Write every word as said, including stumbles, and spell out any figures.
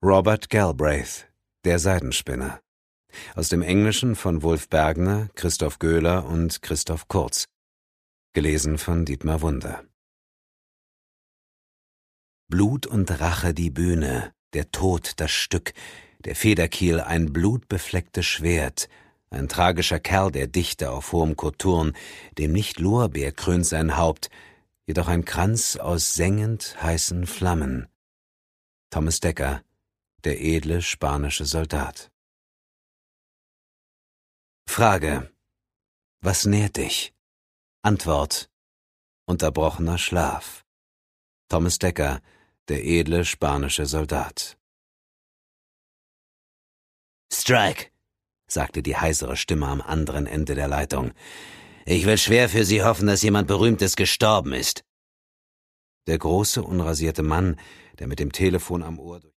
Robert Galbraith, Der Seidenspinner. Aus dem Englischen von Wulf Bergner, Christoph Göhler und Christoph Kurz. Gelesen von Dietmar Wunder. Blut und Rache die Bühne, der Tod das Stück, der Federkiel ein blutbeflecktes Schwert, ein tragischer Kerl, der Dichter auf hohem Kothurn, dem nicht Lorbeer krönt sein Haupt, jedoch ein Kranz aus sengend heißen Flammen. Thomas Dekker, Der edle spanische Soldat. Frage: Was nährt dich? Antwort: Unterbrochener Schlaf. Thomas Dekker, Der edle spanische Soldat. »Strike«, sagte die heisere Stimme am anderen Ende der Leitung. »Ich will schwer für Sie hoffen, dass jemand Berühmtes gestorben ist.« Der große, unrasierte Mann, der mit dem Telefon am Ohr